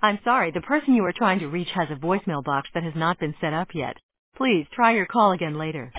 I'm sorry, the person you are trying to reach has a voicemail box that has not been set up yet. Please try your call again later.